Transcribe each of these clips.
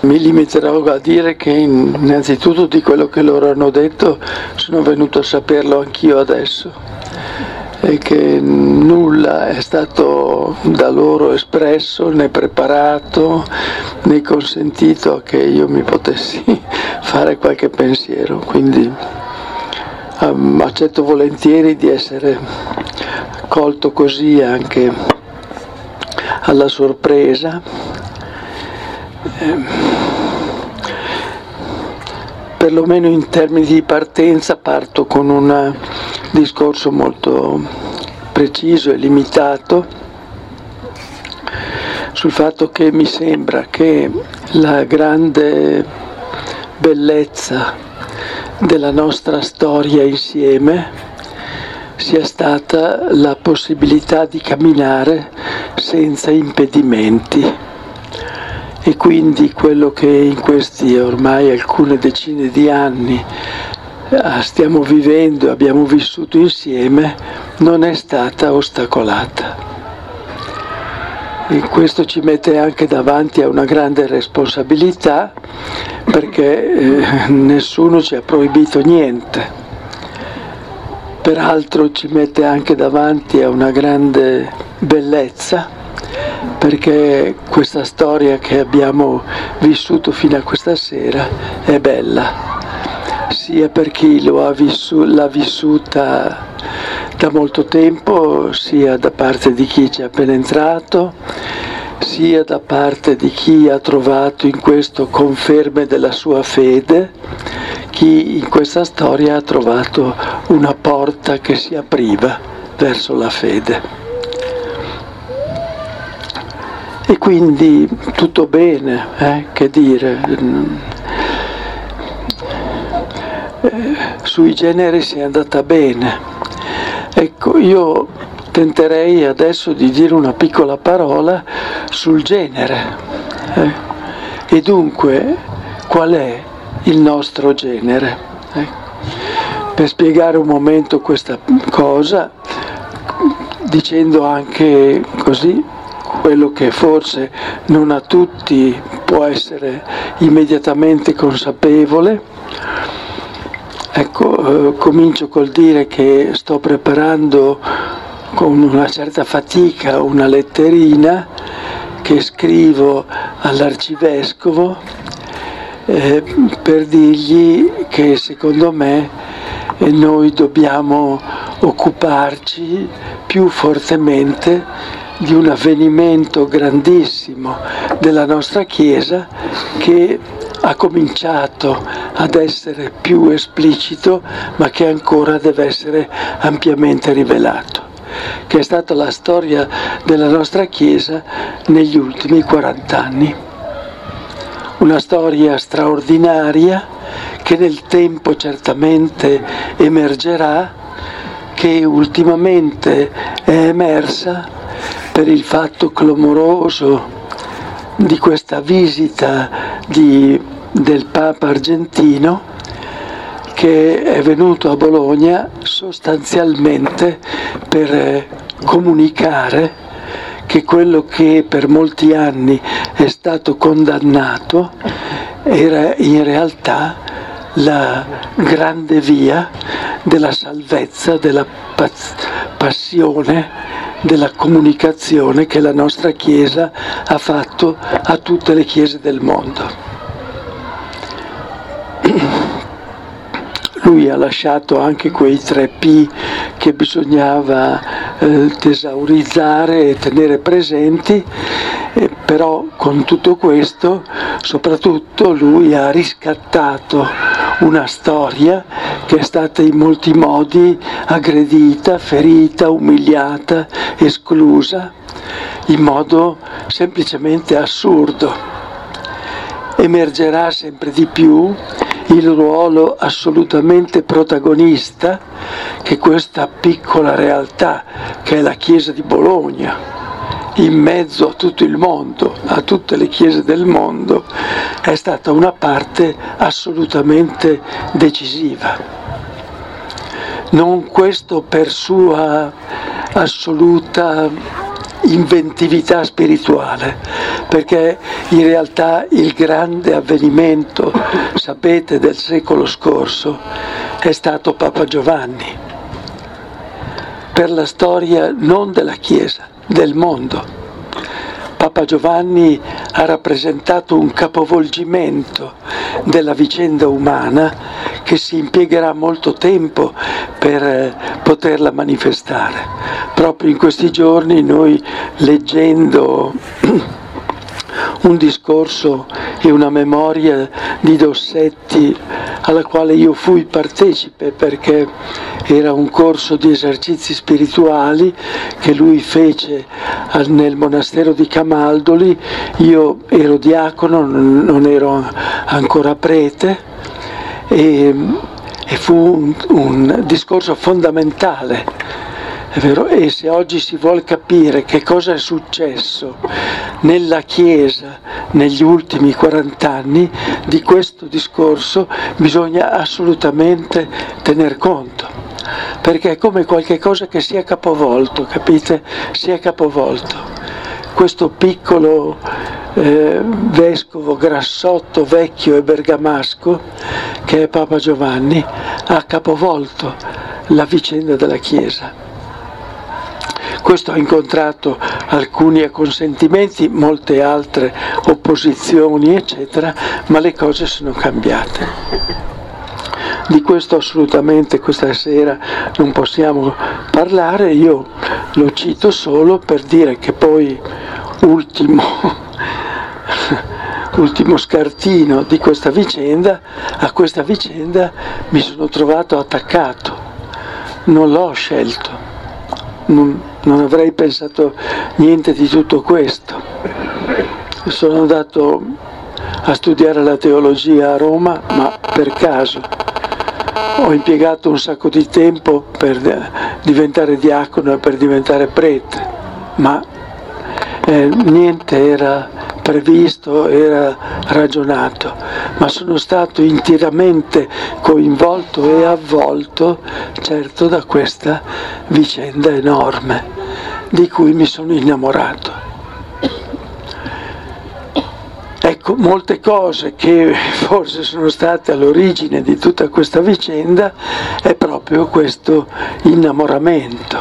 Mi limiterò a dire che innanzitutto di quello che loro hanno detto sono venuto a saperlo anch'io adesso e che nulla è stato da loro espresso né preparato né consentito che io mi potessi fare qualche pensiero, quindi accetto volentieri di essere colto così anche alla sorpresa. Perlomeno in termini di partenza parto con un discorso molto preciso e limitato sul fatto che mi sembra che la grande bellezza della nostra storia insieme sia stata la possibilità di camminare senza impedimenti. E quindi quello che in questi ormai alcune decine di anni stiamo vivendo, abbiamo vissuto insieme, non è stata ostacolata. E questo ci mette anche davanti a una grande responsabilità, perché nessuno ci ha proibito niente. Peraltro ci mette anche davanti a una grande bellezza, perché questa storia che abbiamo vissuto fino a questa sera è bella, sia per chi l'ha vissuta da molto tempo, sia da parte di chi ci è appena entrato, sia da parte di chi ha trovato in questo conferme della sua fede, chi in questa storia ha trovato una porta che si apriva verso la fede. E quindi tutto bene, che dire, sui generi si è andata bene. Ecco, io tenterei adesso di dire una piccola parola sul genere. E dunque, qual è il nostro genere? Per spiegare un momento questa cosa, dicendo anche così, quello che forse non a tutti può essere immediatamente consapevole. Ecco, comincio col dire che sto preparando con una certa fatica una letterina che scrivo all'arcivescovo per dirgli che secondo me noi dobbiamo occuparci più fortemente di un avvenimento grandissimo della nostra Chiesa che ha cominciato ad essere più esplicito, ma che ancora deve essere ampiamente rivelato, che è stata la storia della nostra Chiesa negli ultimi 40 anni. Una storia straordinaria che nel tempo certamente emergerà, che ultimamente è emersa per il fatto clamoroso di questa visita del Papa argentino, che è venuto a Bologna sostanzialmente per comunicare che quello che per molti anni è stato condannato era in realtà la grande via della salvezza, della passione, della comunicazione che la nostra Chiesa ha fatto a tutte le chiese del mondo. Lui ha lasciato anche quei 3 P che bisognava tesaurizzare e tenere presenti, però con tutto questo soprattutto lui ha riscattato una storia che è stata in molti modi aggredita, ferita, umiliata, esclusa, in modo semplicemente assurdo. Emergerà sempre di più il ruolo assolutamente protagonista che questa piccola realtà, che è la Chiesa di Bologna, in mezzo a tutto il mondo, a tutte le chiese del mondo, è stata una parte assolutamente decisiva. Non questo per sua assoluta inventività spirituale, perché in realtà il grande avvenimento, sapete, del secolo scorso è stato Papa Giovanni, per la storia non della Chiesa, del mondo. Papa Giovanni ha rappresentato un capovolgimento della vicenda umana che si impiegherà molto tempo per poterla manifestare. Proprio in questi giorni noi, leggendo un discorso e una memoria di Dossetti alla quale io fui partecipe perché era un corso di esercizi spirituali che lui fece nel monastero di Camaldoli. Io ero diacono, non ero ancora prete, e fu un discorso fondamentale. È vero? E se oggi si vuole capire che cosa è successo nella Chiesa negli ultimi 40 anni, di questo discorso bisogna assolutamente tener conto, perché è come qualche cosa che si è capovolto, capite? Si è capovolto. Questo piccolo vescovo grassotto, vecchio e bergamasco, che è Papa Giovanni, ha capovolto la vicenda della Chiesa. Questo ha incontrato alcuni acconsentimenti, molte altre opposizioni, eccetera, ma le cose sono cambiate. Di questo assolutamente questa sera non possiamo parlare, io lo cito solo per dire che poi, ultimo scartino di questa vicenda, a questa vicenda mi sono trovato attaccato, non l'ho scelto. Non avrei pensato niente di tutto questo. Sono andato a studiare la teologia a Roma, ma per caso. Ho impiegato un sacco di tempo per diventare diacono e per diventare prete, ma niente era previsto, era ragionato, ma sono stato interamente coinvolto e avvolto, certo, da questa vicenda enorme di cui mi sono innamorato. Ecco, molte cose che forse sono state all'origine di tutta questa vicenda è proprio questo innamoramento.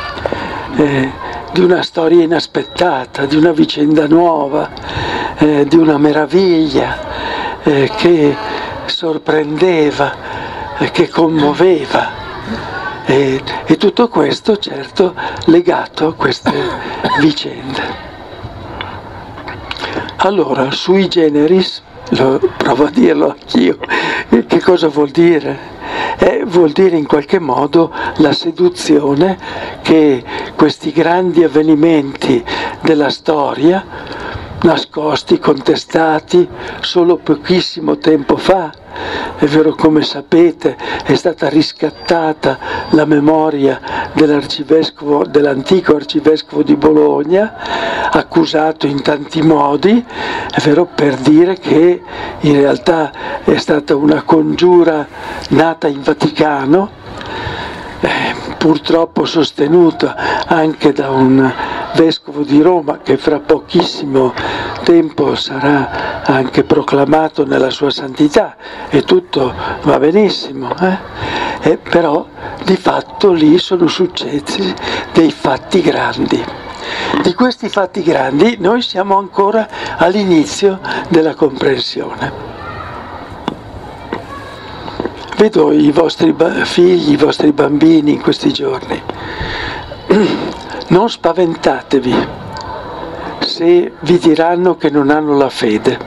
Di una storia inaspettata, di una vicenda nuova, di una meraviglia che sorprendeva, che commuoveva, e tutto questo certo legato a queste vicende. Allora, sui generis, provo a dirlo anch'io, che cosa vuol dire? Vuol dire in qualche modo la seduzione che questi grandi avvenimenti della storia, nascosti, contestati solo pochissimo tempo fa, è vero, come sapete è stata riscattata la memoria dell'antico arcivescovo di Bologna, accusato in tanti modi, è vero, per dire che in realtà è stata una congiura nata in Vaticano, purtroppo sostenuta anche da un vescovo di Roma che fra pochissimo tempo sarà anche proclamato nella sua santità, e tutto va benissimo, però di fatto lì sono successi dei fatti grandi. Di questi fatti grandi noi siamo ancora all'inizio della comprensione. Vedo i vostri figli, i vostri bambini in questi giorni. Non spaventatevi se vi diranno che non hanno la fede.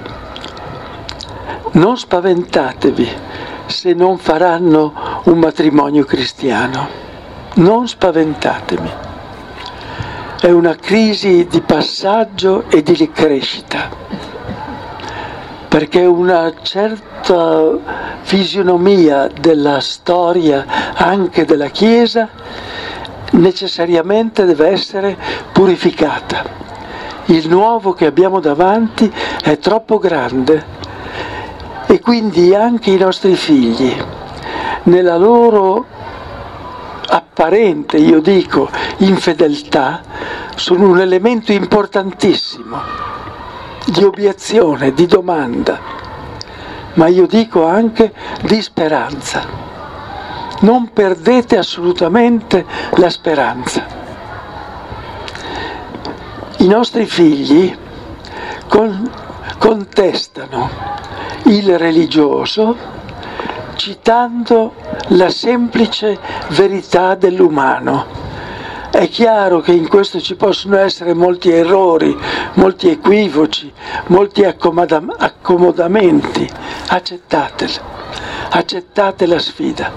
Non spaventatevi se non faranno un matrimonio cristiano. Non spaventatevi. È una crisi di passaggio e di crescita, perché una certa fisionomia della storia, anche della Chiesa, necessariamente deve essere purificata. Il nuovo che abbiamo davanti è troppo grande, e quindi anche i nostri figli, nella loro apparente, io dico, infedeltà, sono un elemento importantissimo di obiezione, di domanda, ma io dico anche di speranza. Non perdete assolutamente la speranza. I nostri figli contestano il religioso citando la semplice verità dell'umano. È chiaro che in questo ci possono essere molti errori, molti equivoci, molti accomodamenti. Accettateli, accettate la sfida.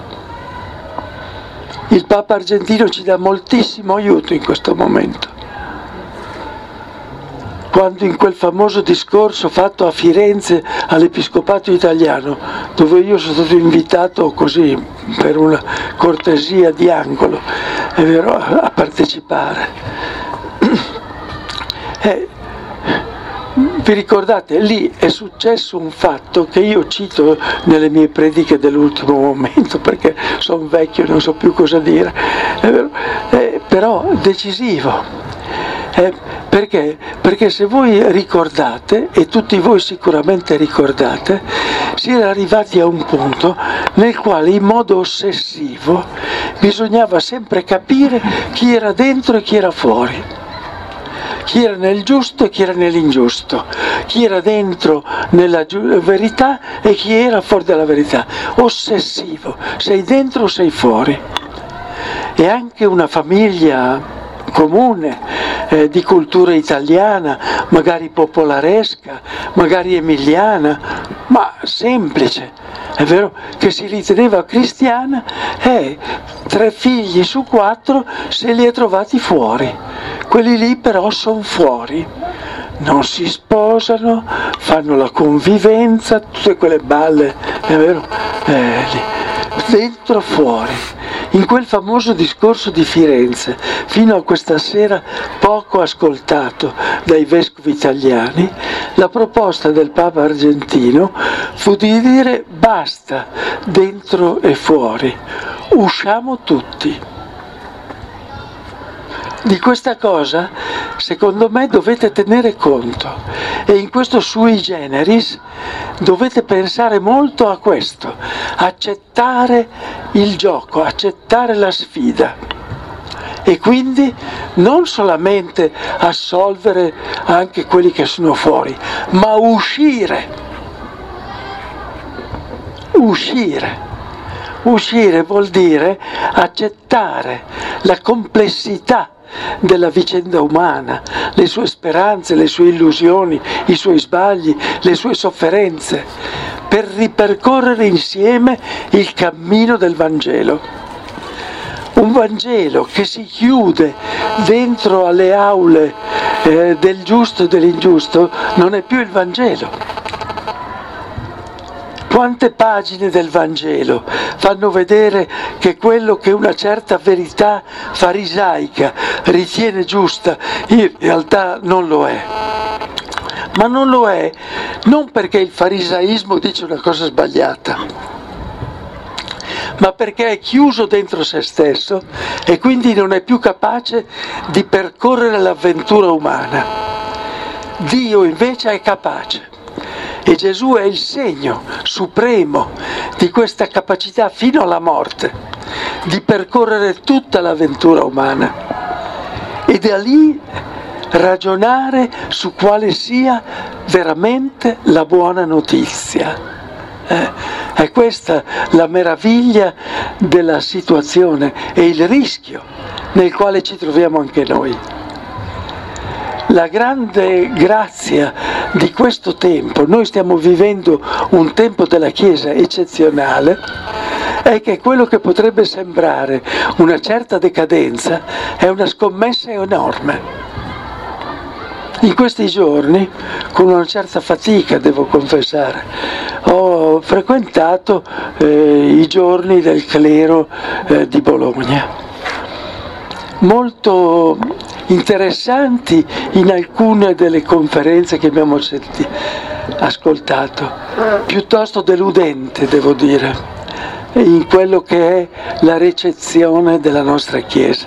Il Papa argentino ci dà moltissimo aiuto in questo momento. Quando in quel famoso discorso fatto a Firenze all'Episcopato italiano, dove io sono stato invitato così per una cortesia di angolo, è vero, a partecipare. Vi ricordate, lì è successo un fatto che io cito nelle mie prediche dell'ultimo momento, perché sono vecchio e non so più cosa dire, è vero? Però decisivo. Perché? Perché se voi ricordate, e tutti voi sicuramente ricordate, si era arrivati a un punto nel quale in modo ossessivo bisognava sempre capire chi era dentro e chi era fuori, chi era nel giusto e chi era nell'ingiusto, chi era dentro nella verità e chi era fuori dalla verità. Ossessivo, sei dentro o sei fuori. E anche una famiglia comune, di cultura italiana, magari popolaresca, magari emiliana, ma semplice, è vero, che si riteneva cristiana, 3 figli su 4 se li è trovati fuori. Quelli lì però sono fuori, non si sposano, fanno la convivenza, tutte quelle balle, è vero, dentro fuori. In quel famoso discorso di Firenze, fino a questa sera poco ascoltato dai vescovi italiani, la proposta del Papa argentino fu di dire basta dentro e fuori, usciamo tutti. Di questa cosa, secondo me, dovete tenere conto e in questo sui generis dovete pensare molto a questo, accettare il gioco, accettare la sfida e quindi non solamente assolvere anche quelli che sono fuori, ma uscire. Uscire vuol dire accettare la complessità della vicenda umana, le sue speranze, le sue illusioni, i suoi sbagli, le sue sofferenze, per ripercorrere insieme il cammino del Vangelo. Un Vangelo che si chiude dentro alle aule del giusto e dell'ingiusto non è più il Vangelo. Quante pagine del Vangelo fanno vedere che quello che una certa verità farisaica ritiene giusta, in realtà non lo è. Ma non lo è non perché il farisaismo dice una cosa sbagliata, ma perché è chiuso dentro se stesso e quindi non è più capace di percorrere l'avventura umana. Dio invece è capace. E Gesù è il segno supremo di questa capacità fino alla morte di percorrere tutta l'avventura umana e da lì ragionare su quale sia veramente la buona notizia. È questa la meraviglia della situazione e il rischio nel quale ci troviamo anche noi. La grande grazia di questo tempo, noi stiamo vivendo un tempo della Chiesa eccezionale, è che quello che potrebbe sembrare una certa decadenza è una scommessa enorme. In questi giorni, con una certa fatica devo confessare, ho frequentato i giorni del clero di Bologna, molto interessanti in alcune delle conferenze che abbiamo ascoltato, piuttosto deludente devo dire, in quello che è la ricezione della nostra Chiesa,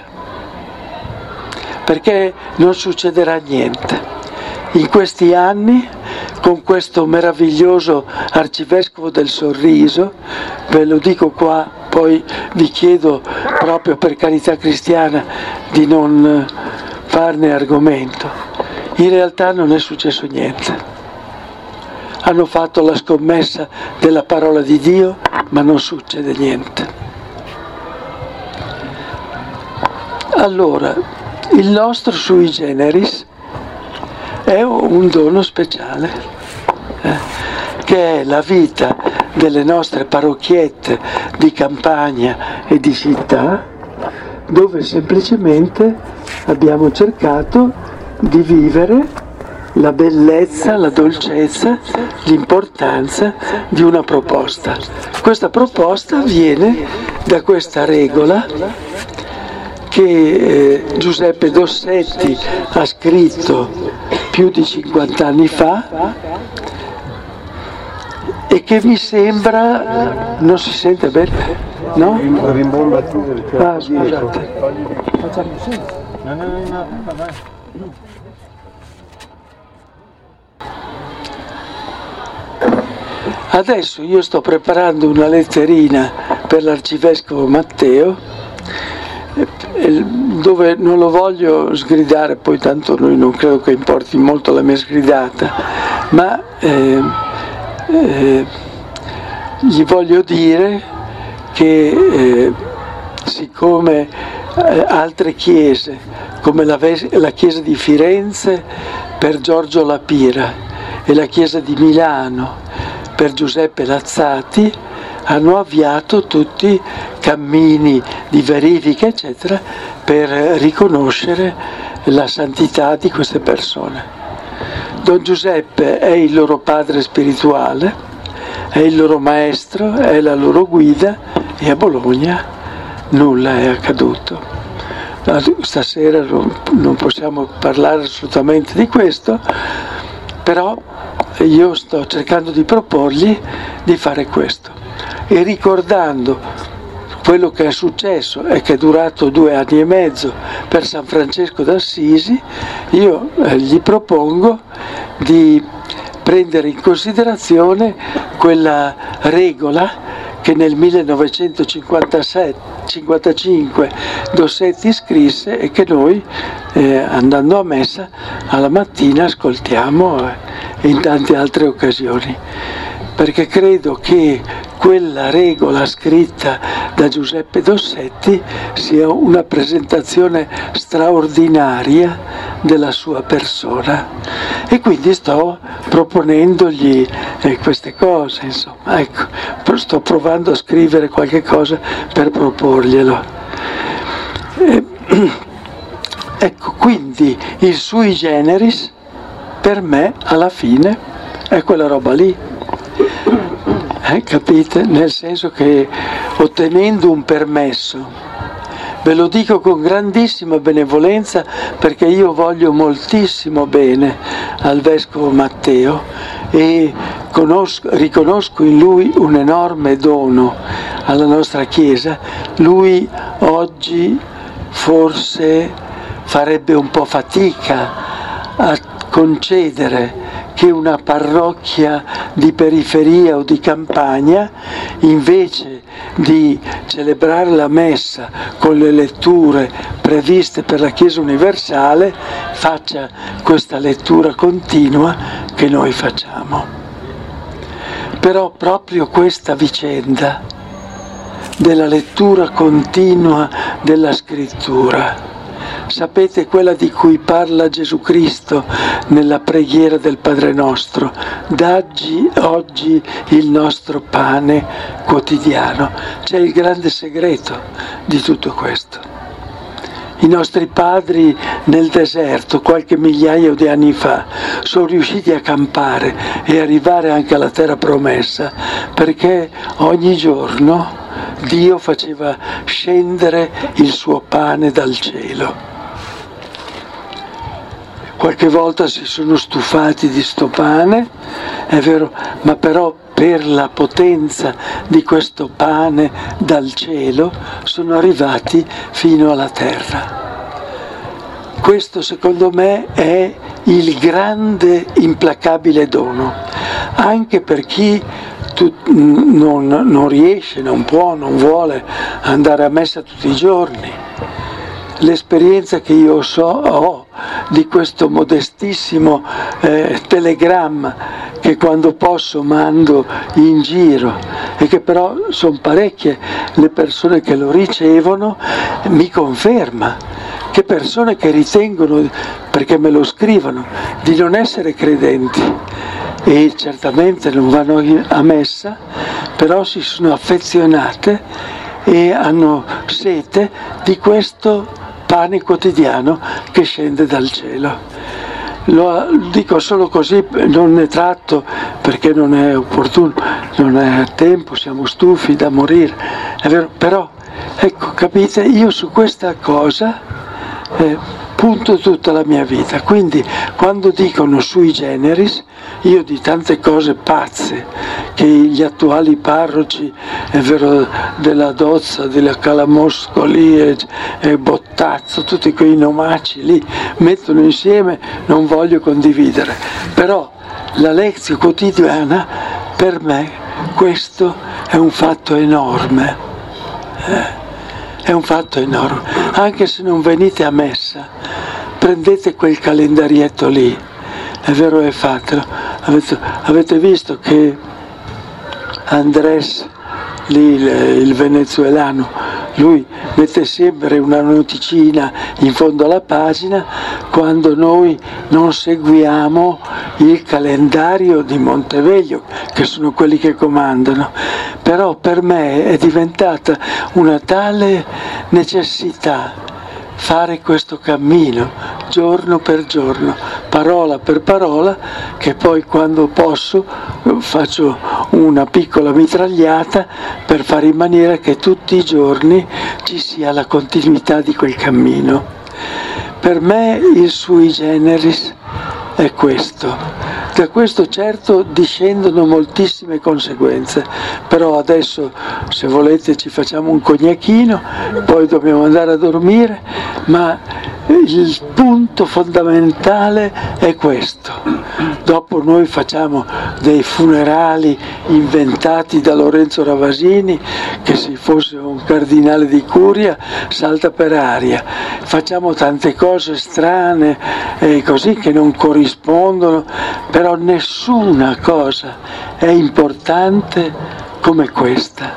perché non succederà niente. In questi anni, con questo meraviglioso arcivescovo del sorriso, ve lo dico qua, poi vi chiedo proprio per carità cristiana di non farne argomento, in realtà non è successo niente. Hanno fatto la scommessa della parola di Dio, ma non succede niente. Allora, il nostro sui generis è un dono speciale, che è la vita delle nostre parrocchiette di campagna e di città, dove semplicemente abbiamo cercato di vivere la bellezza, la dolcezza, l'importanza di una proposta. Questa proposta viene da questa regola che Giuseppe Dossetti ha scritto più di 50 anni fa e che mi sembra... non si sente bene? No? Rimbomba tu. Ah, scusate. No. Adesso io sto preparando una letterina per l'Arcivescovo Matteo, dove non lo voglio sgridare, poi tanto noi non credo che importi molto la mia sgridata, ma gli voglio dire che siccome altre chiese, come la chiesa di Firenze per Giorgio Lapira e la chiesa di Milano per Giuseppe Lazzati, hanno avviato tutti cammini di verifica, eccetera, per riconoscere la santità di queste persone. Don Giuseppe è il loro padre spirituale, è il loro maestro, è la loro guida, e a Bologna nulla è accaduto. Stasera non possiamo parlare assolutamente di questo, però io sto cercando di proporgli di fare questo. E ricordando quello che è successo e che è durato 2 anni e mezzo per San Francesco d'Assisi, io gli propongo di prendere in considerazione quella regola che nel 1955 Dossetti scrisse e che noi, andando a messa, alla mattina ascoltiamo in tante altre occasioni. Perché credo che quella regola scritta da Giuseppe Dossetti sia una presentazione straordinaria della sua persona, e quindi sto proponendogli queste cose, insomma, ecco, sto provando a scrivere qualche cosa per proporglielo. Ecco, quindi il sui generis per me alla fine è quella roba lì. Capite? Nel senso che ottenendo un permesso, ve lo dico con grandissima benevolenza perché io voglio moltissimo bene al Vescovo Matteo e riconosco in lui un enorme dono alla nostra Chiesa. Lui oggi forse farebbe un po' fatica a concedere che una parrocchia di periferia o di campagna, invece di celebrare la messa con le letture previste per la Chiesa universale, faccia questa lettura continua che noi facciamo. Però proprio questa vicenda della lettura continua della Scrittura, sapete, quella di cui parla Gesù Cristo nella preghiera del Padre nostro: dacci oggi il nostro pane quotidiano. C'è il grande segreto di tutto questo. I nostri padri nel deserto, qualche migliaio di anni fa, sono riusciti a campare e arrivare anche alla terra promessa, perché ogni giorno Dio faceva scendere il suo pane dal cielo. qualche volta si sono stufati di sto pane, è vero, ma però per la potenza di questo pane dal cielo sono arrivati fino alla terra. Questo secondo me è il grande, implacabile dono, anche per chi non riesce, non può, non vuole andare a messa tutti i giorni. L'esperienza che io ho di questo modestissimo telegramma che quando posso mando in giro e che però sono parecchie le persone che lo ricevono, mi conferma che persone che ritengono, perché me lo scrivono, di non essere credenti e certamente non vanno a messa, però si sono affezionate e hanno sete di questo pane quotidiano che scende dal cielo. Lo dico solo così, non ne tratto perché non è opportuno, non è tempo, siamo stufi da morire, è vero, però ecco, capite, io su questa cosa punto tutta la mia vita, quindi quando dicono sui generis, io di tante cose pazze che gli attuali parroci, è vero, della Dozza, della Calamoscoli e Bottazzo, tutti quei nomaci lì mettono insieme, non voglio condividere, però la lezione quotidiana per me questo è un fatto enorme. È un fatto enorme, anche se non venite a messa, prendete quel calendarietto lì, è vero, e fatelo. Avete visto che Andrés, lì il venezuelano, lui mette sempre una noticina in fondo alla pagina quando noi non seguiamo il calendario di Monteveglio, che sono quelli che comandano. Però per me è diventata una tale necessità fare questo cammino giorno per giorno, parola per parola, che poi quando posso faccio una piccola mitragliata per fare in maniera che tutti i giorni ci sia la continuità di quel cammino. Per me il sui generis è questo. Da questo certo discendono moltissime conseguenze, però adesso se volete ci facciamo un cognacchino, poi dobbiamo andare a dormire, ma il punto fondamentale è questo. Dopo noi facciamo dei funerali inventati da Lorenzo Ravasini, che se fosse un cardinale di curia salta per aria. Facciamo tante cose strane e così che non corrispondono, però nessuna cosa è importante come questa.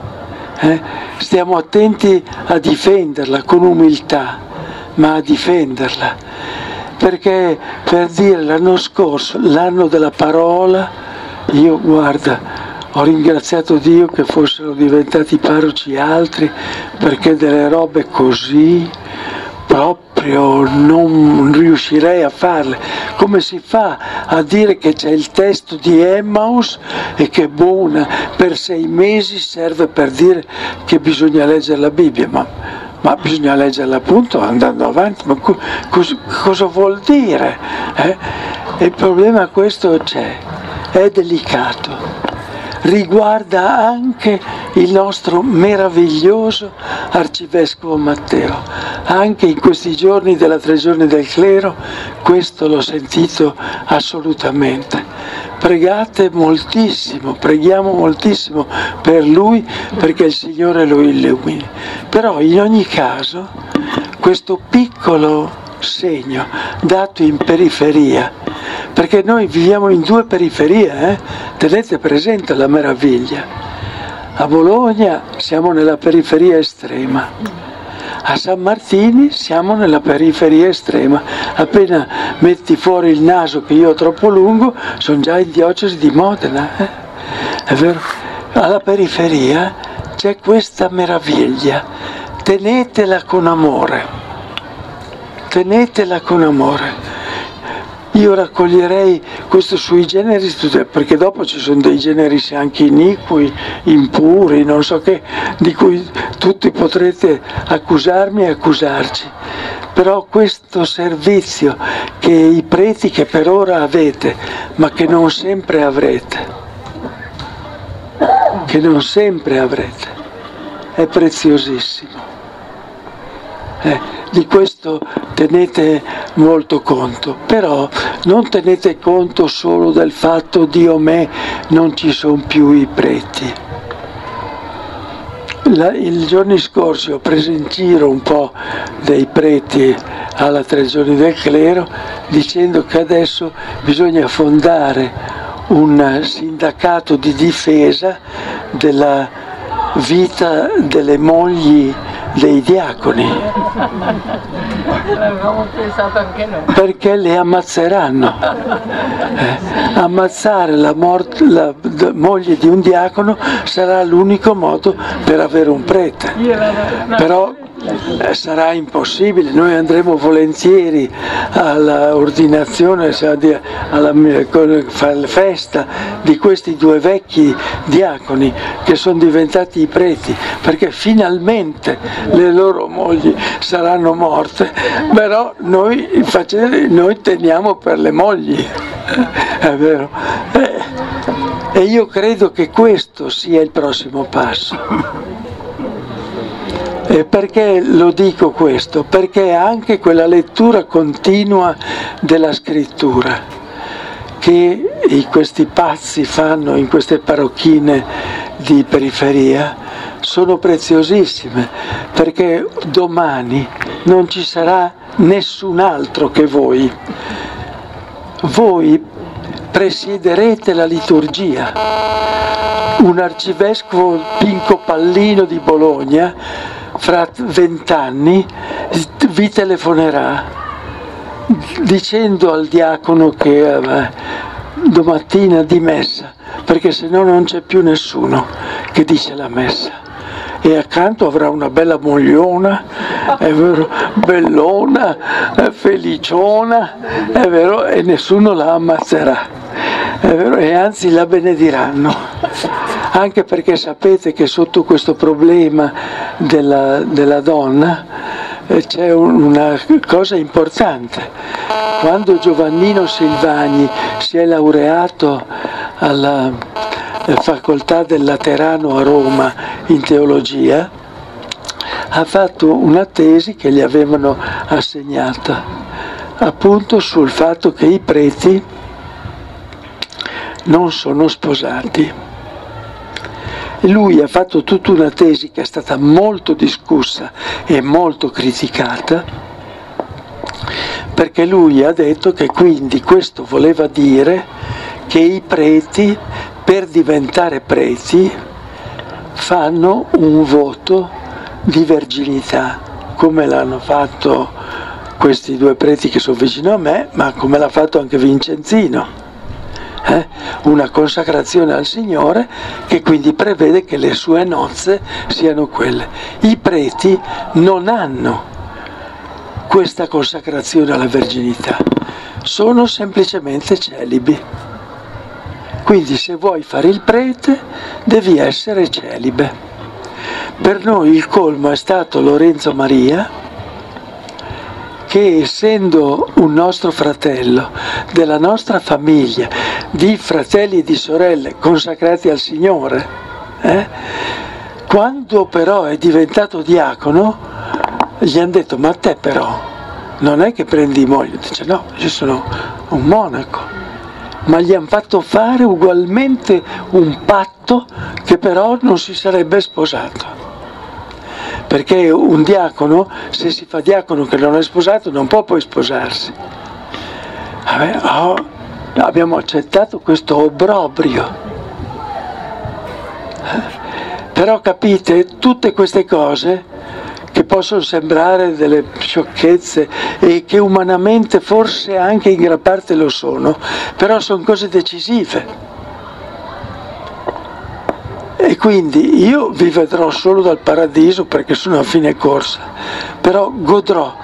Stiamo attenti a difenderla con umiltà, ma a difenderla, perché per dire l'anno scorso, l'anno della parola, io guarda, ho ringraziato Dio che fossero diventati parroci altri, perché delle robe così proprio non riuscirei a farle. Come si fa a dire che c'è il testo di Emmaus e che buona per 6 mesi serve per dire che bisogna leggere la Bibbia? Ma bisogna leggerla appunto andando avanti, ma cosa vuol dire? E il problema questo c'è, è delicato. Riguarda anche il nostro meraviglioso Arcivescovo Matteo. Anche in questi giorni della 3 giorni del clero, questo l'ho sentito assolutamente. Pregate moltissimo, preghiamo moltissimo per lui, perché il Signore lo illumini. Però in ogni caso, questo piccolo segno dato in periferia, perché noi viviamo in 2 periferie, tenete presente la meraviglia. A Bologna siamo nella periferia estrema, a San Martini siamo nella periferia estrema. Appena metti fuori il naso che io ho troppo lungo, sono già in diocesi di Modena. È vero? Alla periferia c'è questa meraviglia, tenetela con amore, tenetela con amore. Io raccoglierei questo sui generis, perché dopo ci sono dei generis anche iniqui, impuri, non so che, di cui tutti potrete accusarmi e accusarci. però questo servizio che i preti che per ora avete, ma che non sempre avrete, è preziosissimo. Di questo tenete molto conto, però non tenete conto solo del fatto Dio me non ci sono più i preti. I giorni scorsi ho preso in giro un po' dei preti alla 3 giorni del clero dicendo che adesso bisogna fondare un sindacato di difesa della vita delle mogli dei diaconi, Avevamo pensato anche noi. perché le ammazzeranno. Ammazzare la moglie di un diacono sarà l'unico modo per avere un prete, però sarà impossibile. Noi andremo volentieri all'ordinazione, alla festa di questi 2 vecchi diaconi che sono diventati i preti, perché finalmente le loro mogli saranno morte, però noi teniamo per le mogli, è vero? E io credo che questo sia il prossimo passo. E perché lo dico questo? Perché anche quella lettura continua della scrittura che questi pazzi fanno in queste parrocchine di periferia sono preziosissime, perché domani non ci sarà nessun altro che voi. Voi presiederete la liturgia. Un arcivescovo Pinco Pallino di Bologna fra 20 anni vi telefonerà dicendo al diacono che domattina di messa, perché se no non c'è più nessuno che dice la messa, e accanto avrà una bella mogliona, è vero, bellona, feliciona, è vero, e nessuno la ammazzerà, è vero, e anzi la benediranno. Anche perché sapete che sotto questo problema della donna c'è una cosa importante. Quando Giovannino Silvagni si è laureato alla facoltà del Laterano a Roma in teologia, ha fatto una tesi che gli avevano assegnata appunto sul fatto che i preti non sono sposati. Lui ha fatto tutta una tesi che è stata molto discussa e molto criticata, perché lui ha detto che quindi questo voleva dire che i preti, per diventare preti, fanno un voto di verginità, come l'hanno fatto questi 2 preti che sono vicino a me, ma come l'ha fatto anche Vincenzino. Una consacrazione al Signore che quindi prevede che le sue nozze siano quelle. I preti non hanno questa consacrazione alla verginità, sono semplicemente celibi. Quindi se vuoi fare il prete devi essere celibe. Per noi il colmo è stato Lorenzo Maria, che essendo un nostro fratello, della nostra famiglia, di fratelli e di sorelle consacrati al Signore, quando però è diventato diacono, gli hanno detto: ma te però non è che prendi moglie? Dice: no, io sono un monaco. Ma gli hanno fatto fare ugualmente un patto che però non si sarebbe sposato. Perché un diacono, se si fa diacono che non è sposato, non può poi sposarsi. Abbiamo accettato questo obbrobrio. Però capite, tutte queste cose che possono sembrare delle sciocchezze e che umanamente forse anche in gran parte lo sono, però sono cose decisive. E quindi io vi vedrò solo dal paradiso perché sono a fine corsa, però godrò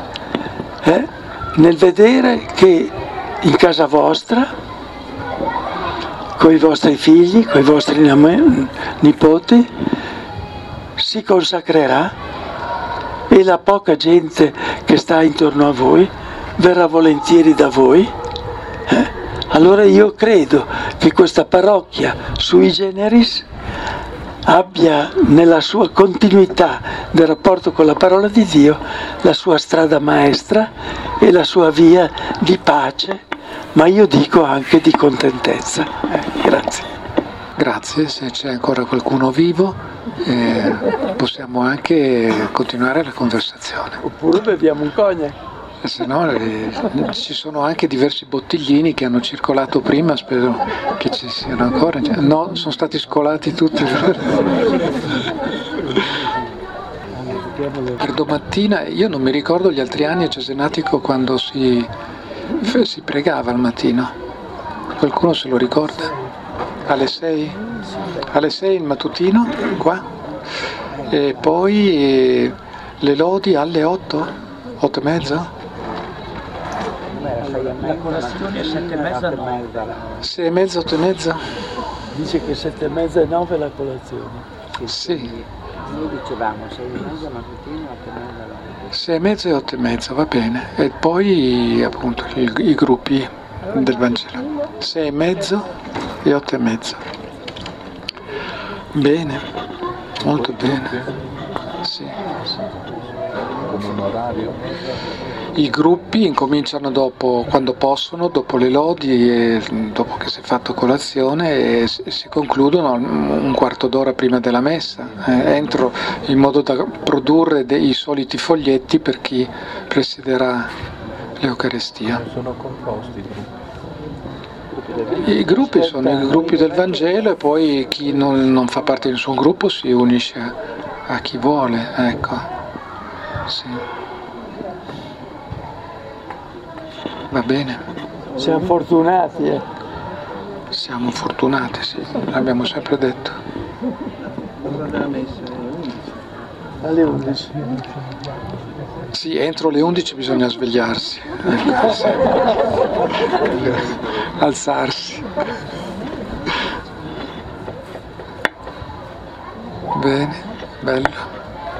nel vedere che in casa vostra, con i vostri figli, con i vostri nipoti, si consacrerà e e la poca gente che sta intorno a voi verrà volentieri da voi. Allora io credo che questa parrocchia sui generis abbia nella sua continuità del rapporto con la parola di Dio la sua strada maestra e la sua via di pace, ma io dico anche di contentezza. Grazie. Grazie, se c'è ancora qualcuno vivo possiamo anche continuare la conversazione. Oppure beviamo un cognac. Se no ci sono anche diversi bottiglini che hanno circolato prima, spero che ci siano ancora. No, sono stati scolati tutti. Per domattina, io non mi ricordo gli altri anni a Cesenatico quando si pregava al mattino. Qualcuno se lo ricorda? Alle 6? Alle 6 il mattutino, qua. E poi le lodi alle 8? 8 e mezza? La colazione è 7:30. 6 e mezza, 8 e mezza? Dice che 7:30 e 9 la colazione. Sì. Noi dicevamo 6:30 mattutino, 8:30. 6 e mezza e 8 e mezza, va bene. E poi appunto i gruppi del Vangelo. 6 e mezzo e 8 e mezza. Bene, molto bene. Sì. Come un orario. I gruppi incominciano dopo, quando possono, dopo le lodi e dopo che si è fatto colazione e si concludono un quarto d'ora prima della messa, entro in modo da produrre i soliti foglietti per chi presiderà l'Eucaristia. Sono composti. I gruppi sono i gruppi del Vangelo e poi chi non fa parte di nessun gruppo si unisce a chi vuole, ecco. Sì. Va bene. Siamo fortunati, Siamo fortunati, sì, l'abbiamo sempre detto. alle 11. Sì, entro le 11 bisogna svegliarsi, ecco, sì. Alzarsi. Bene, bello.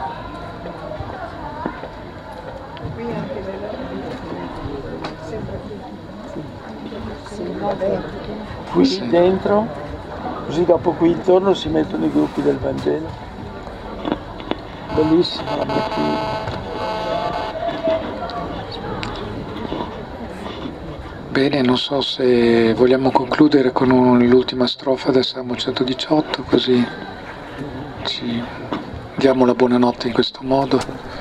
Qui Sì. dentro, così dopo qui intorno si mettono i gruppi del Vangelo. Bellissimo la mattina. Bene, non so se vogliamo concludere con l'ultima strofa del Salmo 118, così ci diamo la buonanotte in questo modo.